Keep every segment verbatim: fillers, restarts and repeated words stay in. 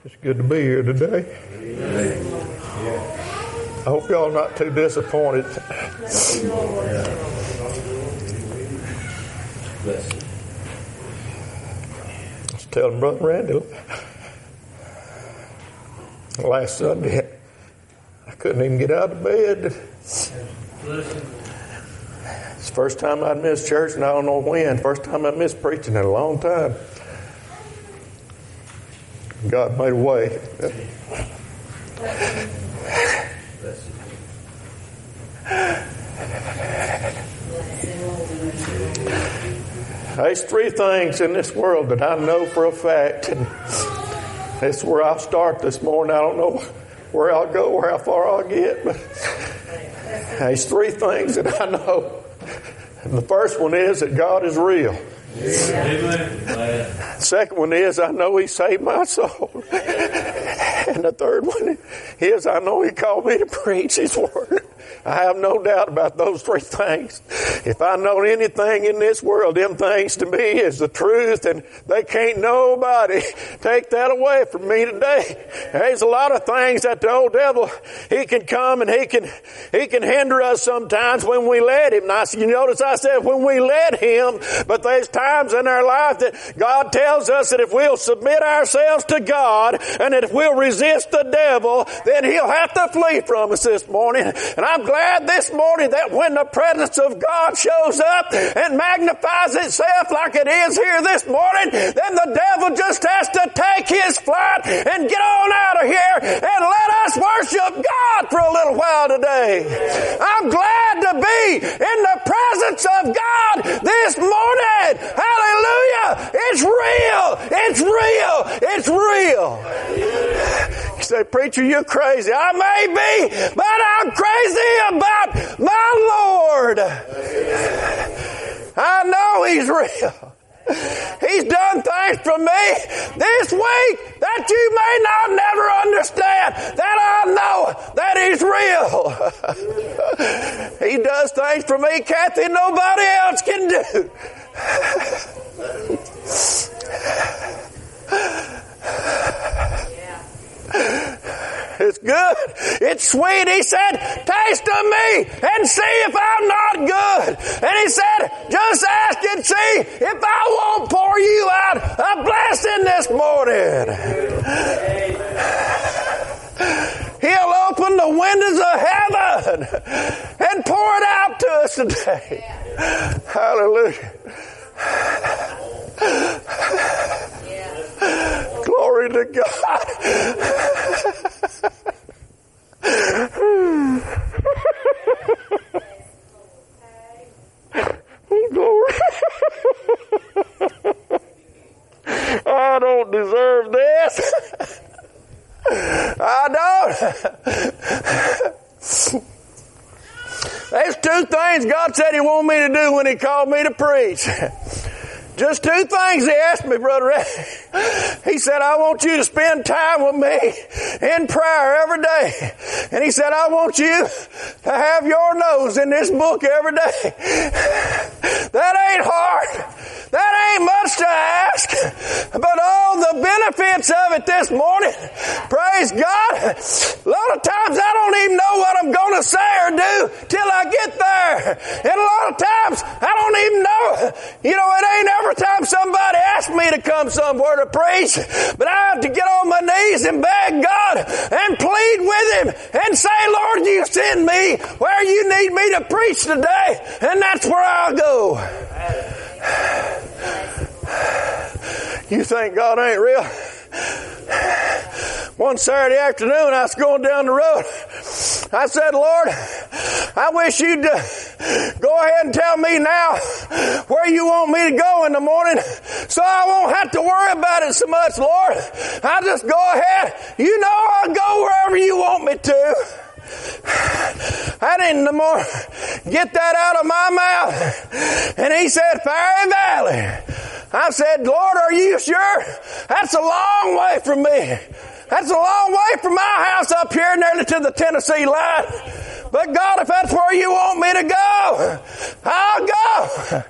It's good to be here today. I hope y'all are not too disappointed. I was telling Brother Randy last Sunday, I couldn't even get out of bed. It's the first time I'd missed church, and I don't know when. First time I missed preaching in a long time. God made a way. There's three things in this world that I know for a fact, and that's where I'll start this morning. I don't know where I'll go or how far I'll get, but there's three things that I know. And the first one is that God is real. Amen. Second one is I know He saved my soul. And the third one is I know He called me to preach His word. I have no doubt about those three things. If I know anything in this world, them things to me is the truth, and they can't nobody take that away from me today. There's a lot of things that the old devil, he can come and he can he can hinder us sometimes when we let him. Now, you notice I said when we let him, but there's times in our life that God tells us that if we'll submit ourselves to God and that if we'll resist the devil, then he'll have to flee from us this morning. And I'm glad this morning that when the presence of God shows up and magnifies itself like it is here this morning, then the devil just has to take his flight and get on out of here and let us worship God for a little while today. I'm glad to be in the presence of God this morning. Hallelujah! It's real! It's real! It's real! You say, preacher, you're crazy. I may be, but I'm crazy about my Lord. I know He's real. He's done things for me this week that you may not never understand, that I know that He's real. He does things for me, Kathy, nobody else can do. It's good. It's sweet. He said, taste of me and see if I'm not good. And He said, just ask and see if I won't pour you out a blessing this morning. He'll open the windows of heaven and pour it out to us today. Hallelujah. Glory to God. Glory. I don't deserve this. I don't. There's two things God said He wanted me to do when He called me to preach. Just two things He asked me, Brother Ray. He said, I want you to spend time with me in prayer every day. And He said, I want you to have your nose in this book every day. That ain't hard. That ain't much to ask. But all the benefits of it this morning, praise God. A lot of times I don't even know what I'm going to say or do till I get there. And a lot of times I don't even know. You know, it ain't every time somebody asks me to come somewhere to preach, but I have to get on my knees and beg God and plead with Him and say, Lord, you send me where you need me to preach today, and that's where I'll go. You think God ain't real? One Saturday afternoon, I was going down the road. I said, Lord, I wish you'd uh, go ahead and tell me now where you want me to go in the morning so I won't have to worry about it so much, Lord. I'll just go ahead. You know I'll go wherever you want me to. I didn't no more get that out of my mouth. And He said, Fairy Valley. I said, Lord, are you sure? That's a long way from me. That's a long way from my house up here nearly to the Tennessee line. But God, if that's where you want me to go, I'll go.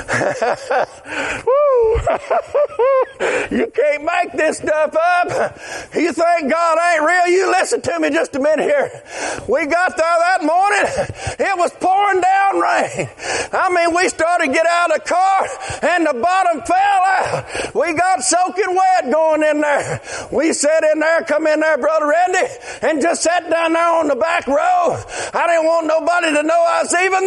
Woo. You can't make this stuff up. You think God ain't real? You listen to me just a minute here. We got there that morning. It was pouring down rain. I mean, we started to get out of the car and the bottom fell out. We got soaking wet going in there. We sat in there, come in there, Brother Randy, and just sat down there on the back row. I didn't want nobody to know I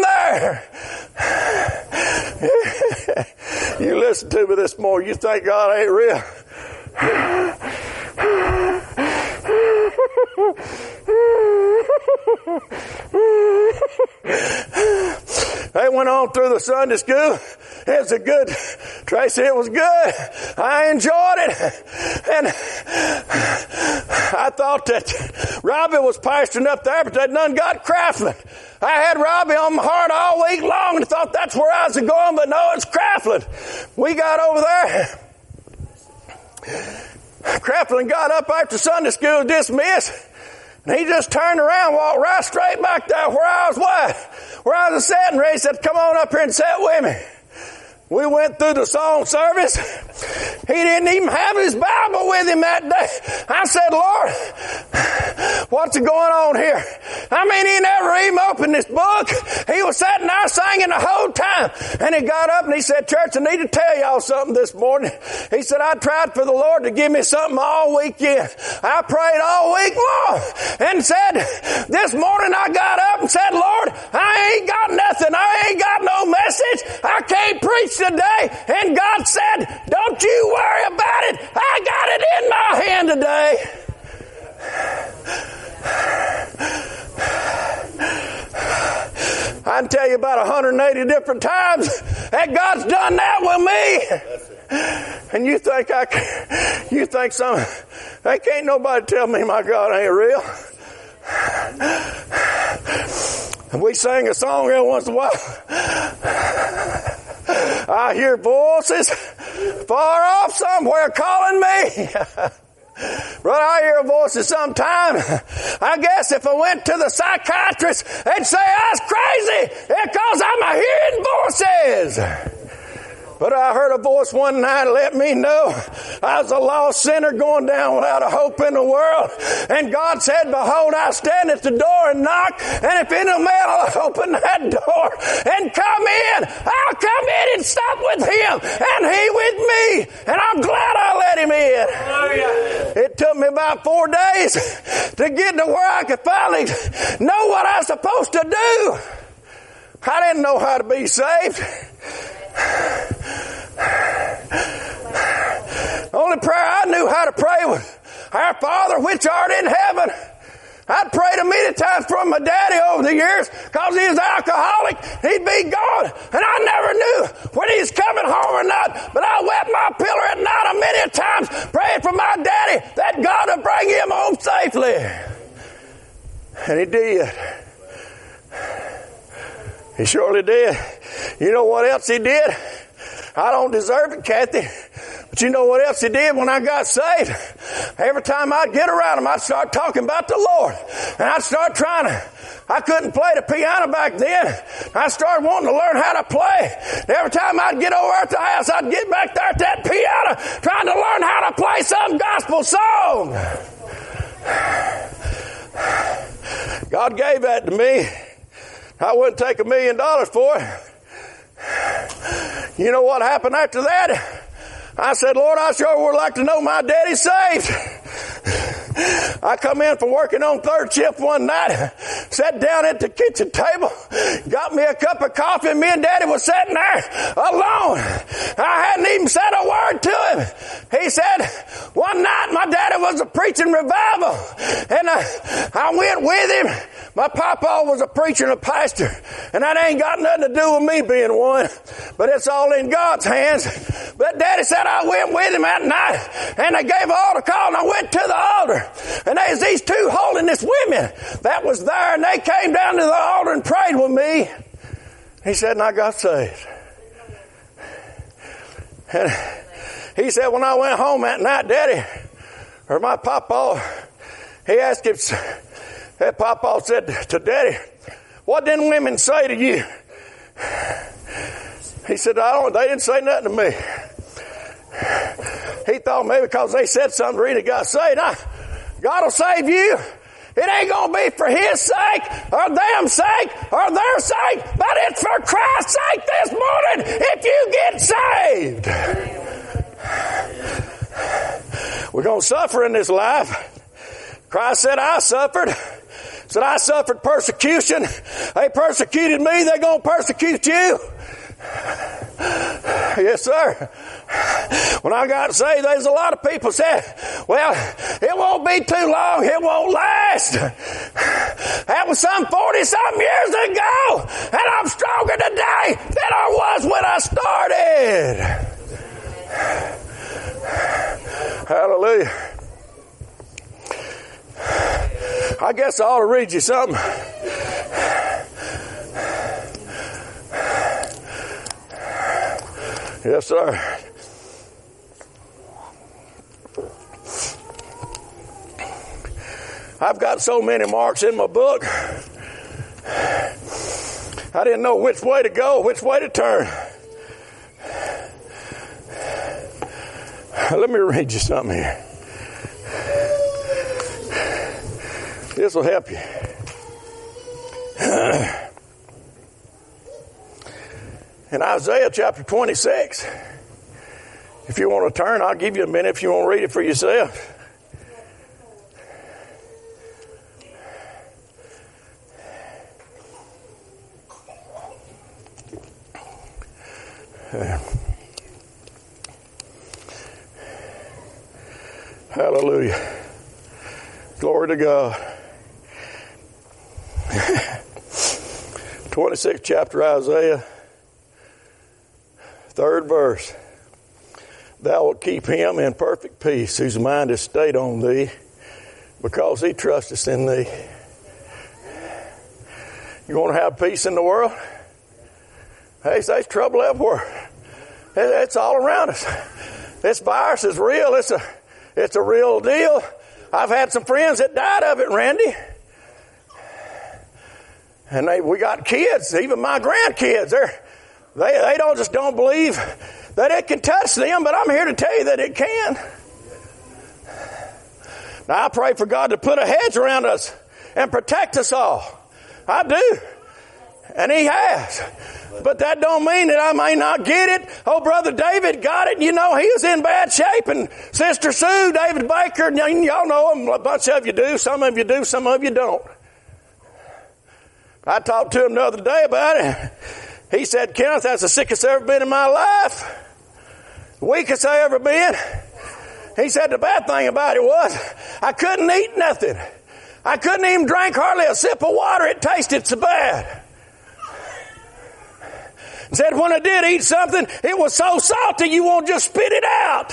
was even there. You listen to me this morning. You think God ain't real? They went on through the Sunday school. It was a good, Tracy, it was good. I enjoyed it. And I thought that Robbie was pastoring up there, but they'd none got Craftlin. I had Robbie on my heart all week long and thought that's where I was going, but no, it's Craftlin. We got over there. Craftlin got up after Sunday school dismissed, and he just turned around, walked right straight back there where I was at, where I was sitting. Ray said, "Come on up here and sit with me." We went through the song service. He didn't even have his Bible with him that day. I said, "Lord, what's going on here?" I mean, he never even opened this book. He was sitting there singing the whole time. And he got up and he said, "Church, I need to tell y'all something this morning." He said, "I tried for the Lord to give me something all weekend. I prayed all week long and said, this morning I got up and said, Lord, I ain't got nothing. I ain't got no message. I can't preach today." And God said, "Don't you worry about it. I got it in my hand today." I can tell you about one hundred eighty different times that God's done that with me. And you think I can, you think some, they can't nobody tell me my God ain't real. And we sing a song every once in a while. I hear voices far off somewhere calling me. Brother, I hear voices sometime. I guess if I went to the psychiatrist, they'd say I was crazy because I'm a hearing voices. But I heard a voice one night let me know I was a lost sinner going down without a hope in the world. And God said, "Behold, I stand at the door and knock. And if any man will open that door and come in, I'll come in and stop with him and he with me." And I'm glad I let him in. Oh, yeah. It took me about four days to get to where I could finally know what I was supposed to do. I didn't know how to be saved. The only prayer I knew how to pray was, "Our Father which art in heaven." I'd prayed a many times for my daddy over the years because he was alcoholic. He'd be gone. And I never knew when he was coming home or not. But I wept my pillow at night a many times praying for my daddy that God would bring him home safely. And he did. He surely did. You know what else he did? I don't deserve it, Kathy. But you know what else he did when I got saved? Every time I'd get around him, I'd start talking about the Lord. And I'd start trying to, I couldn't play the piano back then. I started wanting to learn how to play. Every time I'd get over at the house, I'd get back there at that piano trying to learn how to play some gospel song. God gave that to me. I wouldn't take a million dollars for it. You know what happened after that? I said, "Lord, I sure would like to know my daddy's saved." I come in from working on third shift one night, sat down at the kitchen table, got me a cup of coffee, and me and Daddy was sitting there alone. I hadn't even said a word to him. He said, one night my daddy was a preaching revival, and I, I went with him. My papa was a preacher and a pastor, and that ain't got nothing to do with me being one, but it's all in God's hands. But Daddy said I went with him that night, and they gave an altar call, and I went to the altar. And there's these two holiness women that was there, and they came down to the altar and prayed with me. He said, and I got saved. And he said, when I went home that night, Daddy, or my papa, he asked if That Papa said to Daddy, what didn't women say to you? He said, I don't, they didn't say nothing to me. He thought maybe because they said something really got saved. Nah, God will save you. It ain't going to be for His sake or them sake or their sake, but it's for Christ's sake this morning if you get saved. We're going to suffer in this life. Christ said, I suffered. Said, I suffered persecution. They persecuted me. They're going to persecute you. Yes, sir. When I got saved, there's a lot of people said, well, it won't be too long. It won't last. That was some forty-something years ago. And I'm stronger today than I was when I started. Hallelujah. I guess I ought to read you something. Yes, sir. I've got so many marks in my book. I didn't know which way to go, which way to turn. Let me read you something here. This will help you. In Isaiah chapter twenty-six, if you want to turn, I'll give you a minute if you want to read it for yourself. Hallelujah. Glory to God. twenty-sixth chapter Isaiah, third verse. Thou wilt keep him in perfect peace whose mind is stayed on thee, because he trusteth in thee. You want to have peace in the world? Hey, there's trouble everywhere. It's all around us. This virus is real. It's a, it's a real deal. I've had some friends that died of it, Randy. And they, we got kids, even my grandkids. They're, they they don't just don't believe that it can touch them, but I'm here to tell you that it can. Now I pray for God to put a hedge around us and protect us all. I do. And He has. But that don't mean that I may not get it. Oh, Brother David got it. You know, he was in bad shape. And Sister Sue, David Baker, y'all know him. A bunch of you do. Some of you do. Some of you don't. I talked to him the other day about it. He said, Kenneth, that's the sickest I've ever been in my life. The weakest I ever been. He said the bad thing about it was I couldn't eat nothing. I couldn't even drink hardly a sip of water. It tasted so bad. He said when I did eat something, it was so salty you won't just spit it out.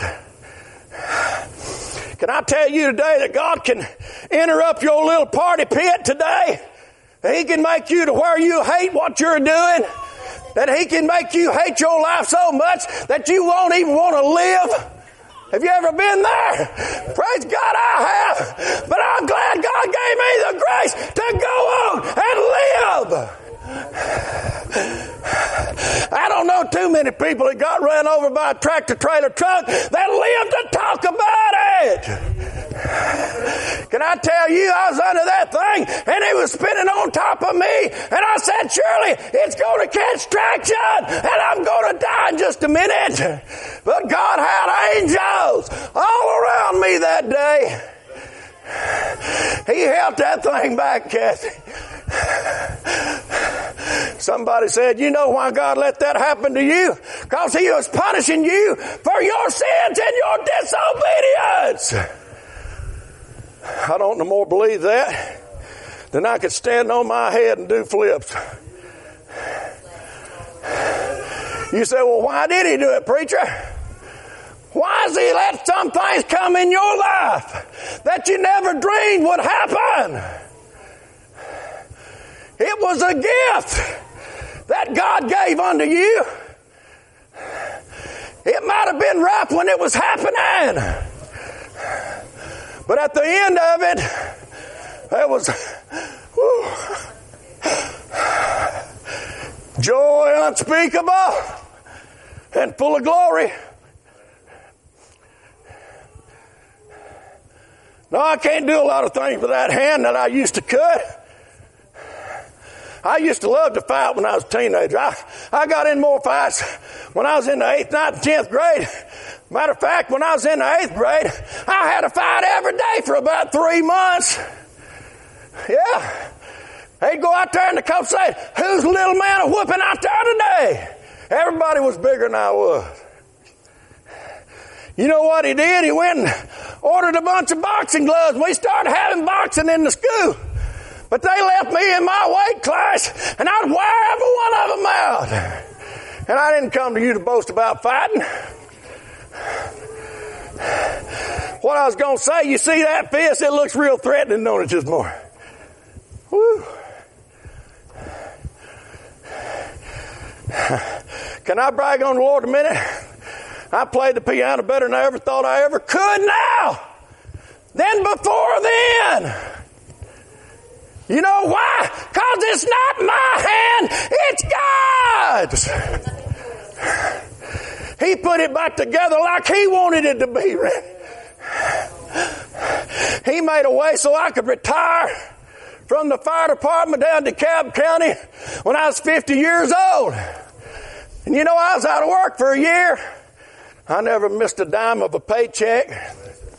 Can I tell you today that God can interrupt your little party pit today? That He can make you to where you hate what you're doing. That He can make you hate your life so much that you won't even want to live. Have you ever been there? Praise God, I have. But I'm glad God gave me the grace to go on and live. I don't know too many people that got run over by a tractor trailer truck that live to talk about it. Can I tell you, I was under that thing and it was spinning on top of me, and I said, surely it's going to catch traction and I'm going to die in just a minute. But God had angels all around me that day. He held that thing back, Kathy. Somebody said, you know why God let that happen to you? Because He was punishing you for your sins and your disobedience. I don't no more believe that than I could stand on my head and do flips. You say, well, why did He do it, preacher? Why does He let some things come in your life that you never dreamed would happen? It was a gift that God gave unto you. It might have been rough when it was happening. But at the end of it, there was Joy unspeakable and full of glory. No, I can't do a lot of things with that hand that I used to cut. I used to love to fight when I was a teenager. I, I got in more fights when I was in the eighth, ninth, and tenth grade. Matter of fact, when I was in the eighth grade, I had a fight every day for about three months. Yeah. They'd go out there and the coach said, who's the little man a whooping out there today? Everybody was bigger than I was. You know what he did? He went and ordered a bunch of boxing gloves. We started having boxing in the school. But they left me in my weight class, and I'd wear every one of them out. And I didn't come to you to boast about fighting. What I was going to say, you see that fist? It looks real threatening, don't it, just more? Woo. Can I brag on the Lord a minute? I played the piano better than I ever thought I ever could now. Than before then. You know why? Because it's not my hand, it's God's. He put it back together like He wanted it to be. He made a way so I could retire from the fire department down to DeKalb County when I was fifty years old. And you know, I was out of work for a year. I never missed a dime of a paycheck.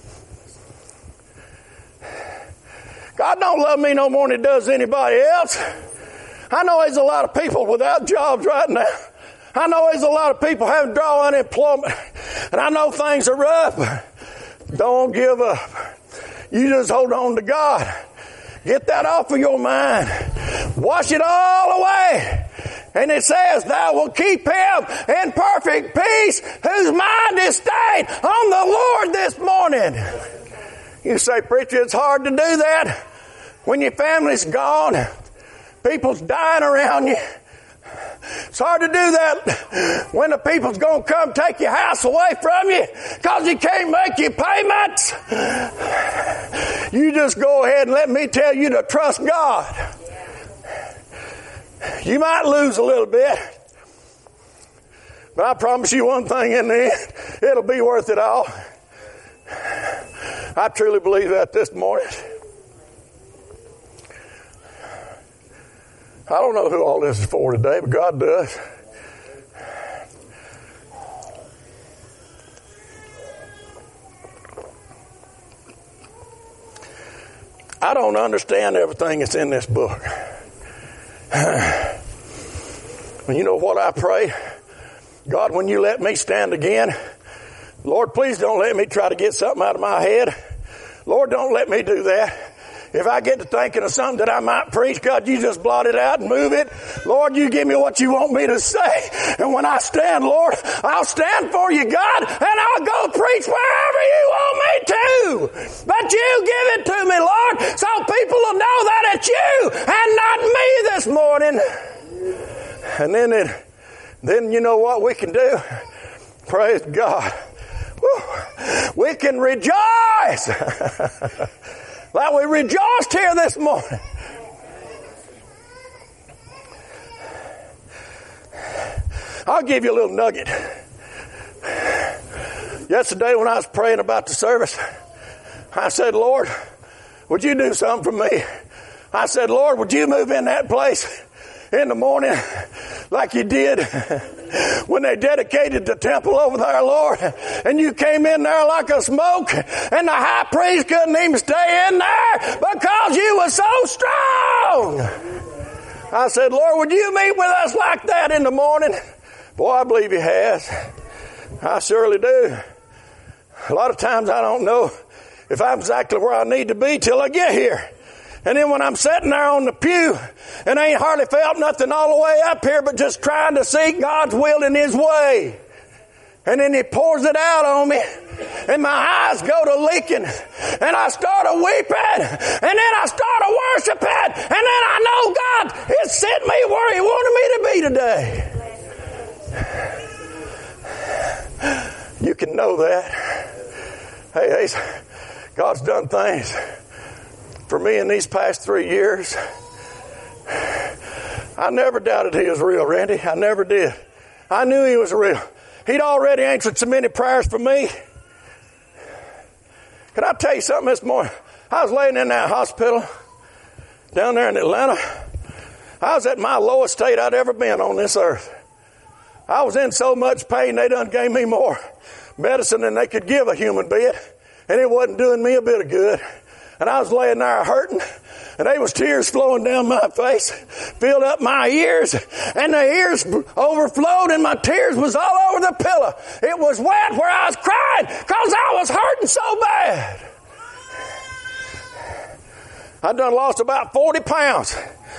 God don't love me no more than He does anybody else. I know there's a lot of people without jobs right now. I know there's a lot of people having draw unemployment. And I know things are rough. Don't give up. You just hold on to God. Get that off of your mind. Wash it all away. And it says, thou will keep him in perfect peace whose mind is stayed on the Lord this morning. You say, preacher, it's hard to do that when your family's gone, people's dying around you. It's hard to do that when the people's going to come take your house away from you because you can't make your payments. You just go ahead and let me tell you to trust God. You might lose a little bit, but I promise you one thing in the end, it'll be worth it all. I truly believe that this morning. I don't know who all this is for today, but God does. I don't understand everything that's in this book. And you know what I pray? God, when you let me stand again, Lord, please don't let me try to get something out of my head. Lord, don't let me do that. If I get to thinking of something that I might preach, God, you just blot it out and move it. Lord, you give me what you want me to say. And when I stand, Lord, I'll stand for you, God, and I'll go preach wherever you want me to. But you give it to me, Lord, so people will know that it's you and not me this morning. And then it, then you know what we can do? Praise God. Woo. We can rejoice. Like we rejoiced here this morning. I'll give you a little nugget. Yesterday when I was praying about the service, I said, Lord, would you do something for me? I said, Lord, would you move in that place in the morning like you did when they dedicated the temple over there, Lord, and you came in there like a smoke, and the high priest couldn't even stay in there because you were so strong. I said, Lord, would you meet with us like that in the morning? Boy, I believe He has. I surely do. A lot of times I don't know if I'm exactly where I need to be till I get here. And then when I'm sitting there on the pew and I ain't hardly felt nothing all the way up here but just trying to seek God's will in His way. And then He pours it out on me and my eyes go to leaking and I start a weeping and then I start a worshiping and then I know God has sent me where He wanted me to be today. You can know that. Hey, hey, God's done things for me in these past three years I never doubted he was real, Randy. I never did. I knew he was real. He'd already answered so many prayers for me. Can I tell you something this morning? I was laying in that hospital down there in Atlanta. I was at my lowest state I'd ever been on this earth. I was in so much pain, they done gave me more medicine than they could give a human being. And it wasn't doing me a bit of good. And I was laying there hurting. And there was tears flowing down my face, filled up my ears, and the ears overflowed, and my tears was all over the pillow. It was wet where I was crying because I was hurting so bad. I done lost about forty pounds.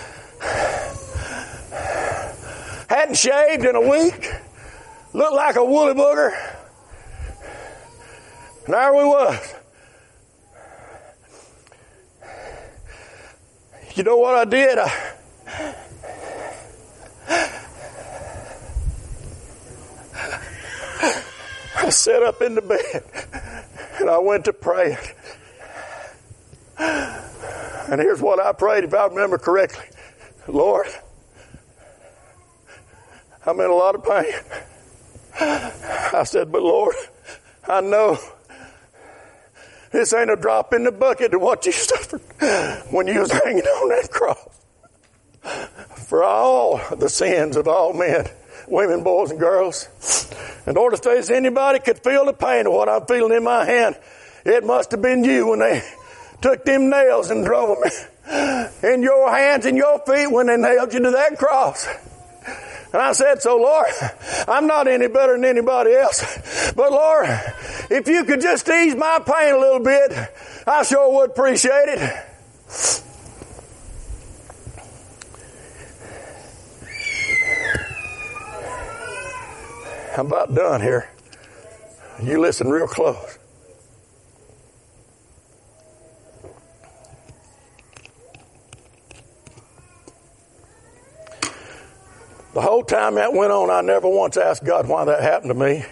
Hadn't shaved in a week. Looked like a woolly booger. And there we was. You know what I did? I, I sat up in the bed and I went to praying. And here's what I prayed, if I remember correctly. Lord, I'm in a lot of pain. I said, but Lord, I know this ain't a drop in the bucket of what you suffered when you was hanging on that cross. For all the sins of all men, women, boys, and girls. And Lord, if there's anybody could feel the pain of what I'm feeling in my hand, it must have been you when they took them nails and drove them in your hands and your feet when they nailed you to that cross. And I said, so Lord, I'm not any better than anybody else. But Lord, if you could just ease my pain a little bit, I sure would appreciate it. I'm about done here. You listen real close. The whole time that went on, I never once asked God why that happened to me.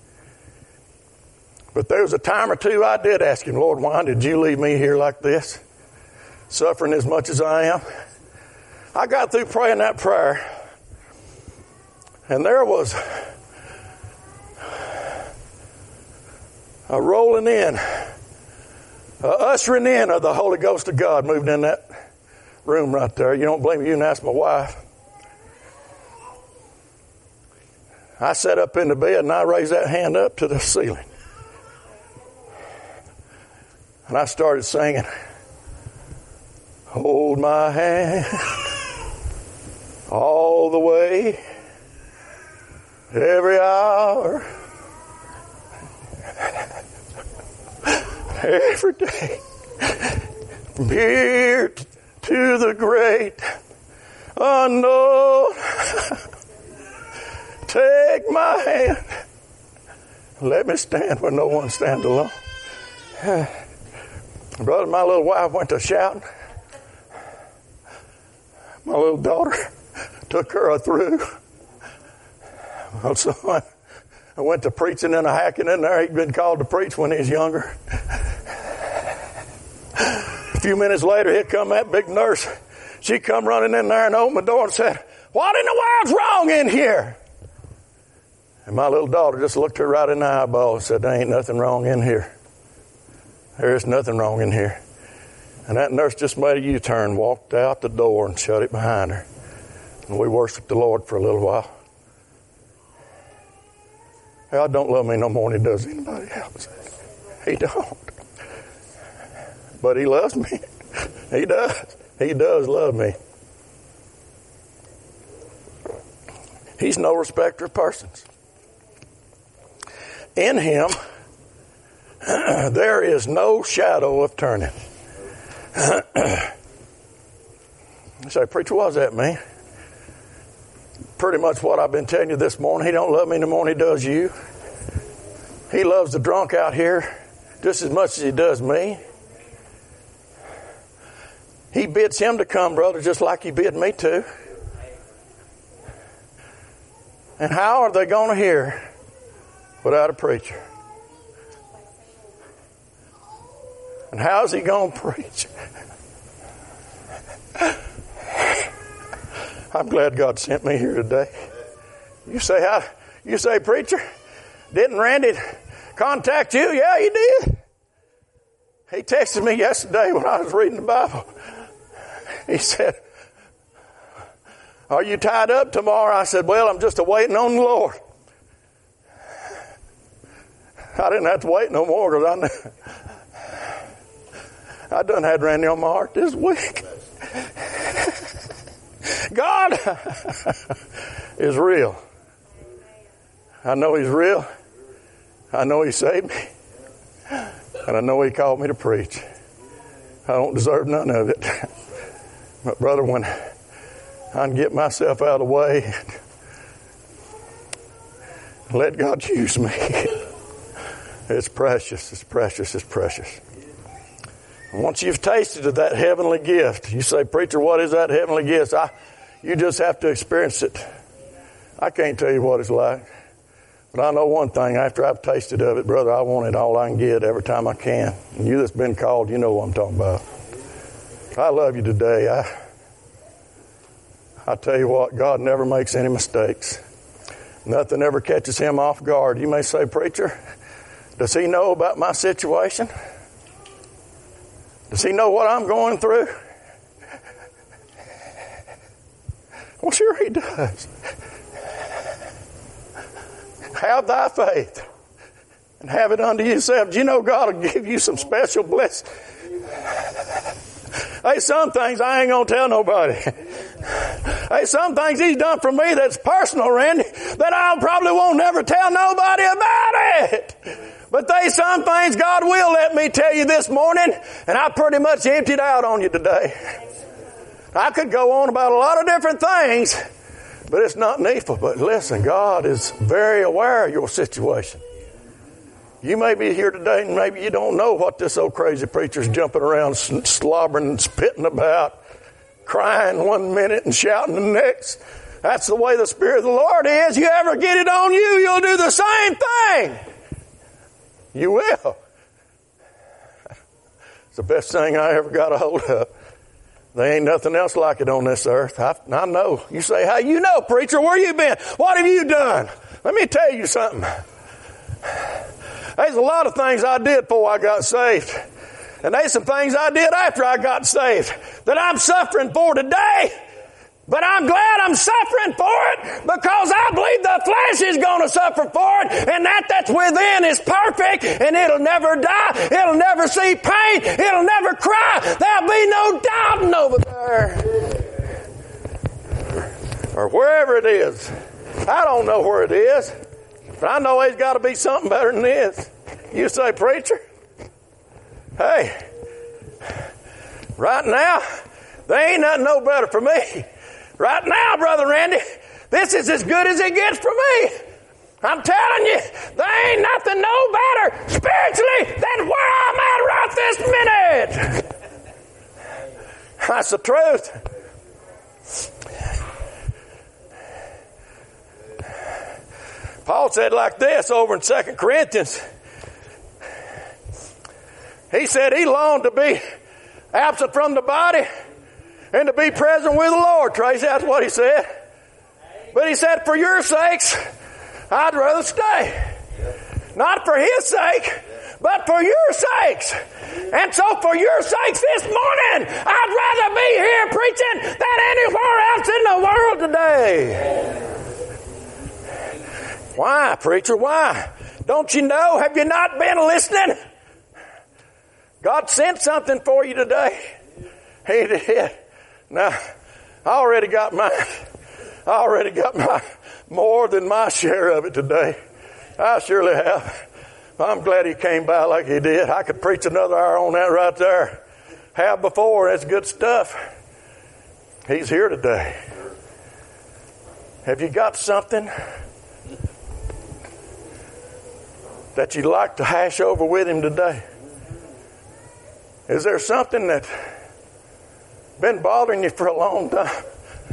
But there was a time or two I did ask him, Lord, why did you leave me here like this, suffering as much as I am? I got through praying that prayer, and there was a rolling in, a ushering in of the Holy Ghost of God moved in that room right there. You don't blame me, you can ask my wife. I sat up in the bed and I raised that hand up to the ceiling. And I started singing, hold my hand all the way, every hour, every day, from here to the great unknown. Take my hand. Let me stand where no one stands alone. Brother, my little wife went to shouting. My little daughter took her through. My son, I went to preaching in a hacking in there. He'd been called to preach when he was younger. A few minutes later, here come that big nurse. She come running in there and opened the door and said, what in the world's wrong in here? And my little daughter just looked her right in the eyeball and said, there ain't nothing wrong in here. There is nothing wrong in here. And that nurse just made a U-turn, walked out the door and shut it behind her. And we worshiped the Lord for a little while. God don't love me no more than he does anybody else. He don't. But he loves me. He does. He does love me. He's no respecter of persons. In him, there is no shadow of turning. You say, preacher, what does that mean? Pretty much what I've been telling you this morning. He don't love me no more than he does you. He loves the drunk out here just as much as he does me. He bids him to come, brother, just like he bid me to. And how are they going to hear without a preacher? And how's he going to preach? I'm glad God sent me here today. You say, how, you say, preacher, didn't Randy contact you? Yeah, he did. He texted me yesterday when I was reading the Bible. He said, are you tied up tomorrow? I said, well, I'm just waiting on the Lord. I didn't have to wait no more because I knew I done had Randy on my heart this week. God is real. I know He's real. I know He saved me. And I know He called me to preach. I don't deserve none of it. But brother, when I can get myself out of the way and let God use me, it's precious, it's precious, it's precious. Once you've tasted of that heavenly gift, you say, preacher, what is that heavenly gift? I, you just have to experience it. I can't tell you what it's like. But I know one thing, after I've tasted of it, brother, I want it all I can get every time I can. And you that's been called, you know what I'm talking about. I love you today. I, I tell you what, God never makes any mistakes. Nothing ever catches Him off guard. You may say, preacher, does He know about my situation? Does He know what I'm going through? Well, sure He does. Have thy faith and have it unto yourself. Do you know God will give you some special blessings? Hey, some things I ain't going to tell nobody. Hey, some things He's done for me that's personal, Randy, that I probably won't never tell nobody about it. But there's some things God will let me tell you this morning, and I pretty much emptied out on you today. I could go on about a lot of different things, but it's not needful. But listen, God is very aware of your situation. You may be here today and maybe you don't know what this old crazy preacher's jumping around, slobbering and spitting about, crying one minute and shouting the next. That's the way the Spirit of the Lord is. You ever get it on you, you'll do the same thing. You will. It's the best thing I ever got a hold of. There ain't nothing else like it on this earth. I, I know. You say, how you know, preacher? Where you been? What have you done? Let me tell you something. There's a lot of things I did before I got saved. And there's some things I did after I got saved that I'm suffering for today. But I'm glad I'm suffering for it because I believe the flesh is going to suffer for it, and that that's within is perfect, and it'll never die. It'll never see pain. It'll never cry. There'll be no doubting over there. Or wherever it is. I don't know where it is, but I know there's got to be something better than this. You say, preacher, hey, right now, there ain't nothing no better for me. Right now, Brother Randy, this is as good as it gets for me. I'm telling you, there ain't nothing no better spiritually than where I'm at right this minute. That's the truth. Paul said like this over in Second Corinthians. He said he longed to be absent from the body and to be present with the Lord, Tracy. That's what he said. But he said, for your sakes, I'd rather stay. Not for His sake, but for your sakes. And so for your sakes this morning, I'd rather be here preaching than anywhere else in the world today. Why, preacher? Why? Don't you know? Have you not been listening? God sent something for you today. He did. Now, I already got mine. I already got my more than my share of it today. I surely have. I'm glad he came by like he did. I could preach another hour on that right there. Have before. That's good stuff. He's here today. Have you got something that you'd like to hash over with him today? Is there something that's been bothering you for a long time?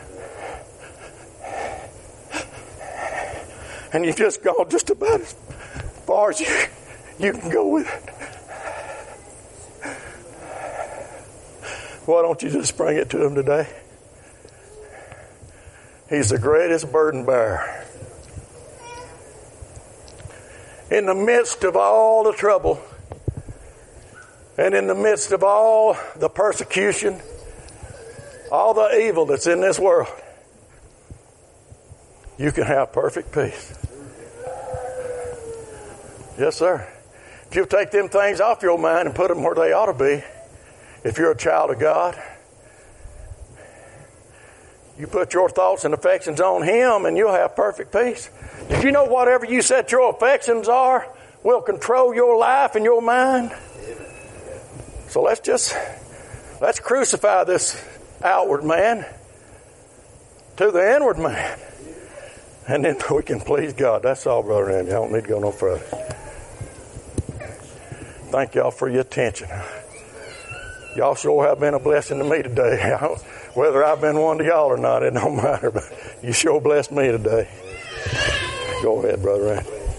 And you've just gone just about as far as you, you can go with it. Why don't you just bring it to him today? He's the greatest burden bearer. In the midst of all the trouble, and in the midst of all the persecution, all the evil that's in this world, you can have perfect peace. Yes, sir. If you'll take them things off your mind and put them where they ought to be, if you're a child of God, you put your thoughts and affections on Him and you'll have perfect peace. Did you know whatever you set your affections are will control your life and your mind? So let's just, let's crucify this outward man to the inward man. And then we can please God. That's all, Brother Randy. I don't need to go no further. Thank y'all for your attention. Y'all sure have been a blessing to me today. Whether I've been one to y'all or not, it don't matter. But you sure blessed me today. Go ahead, Brother Randy.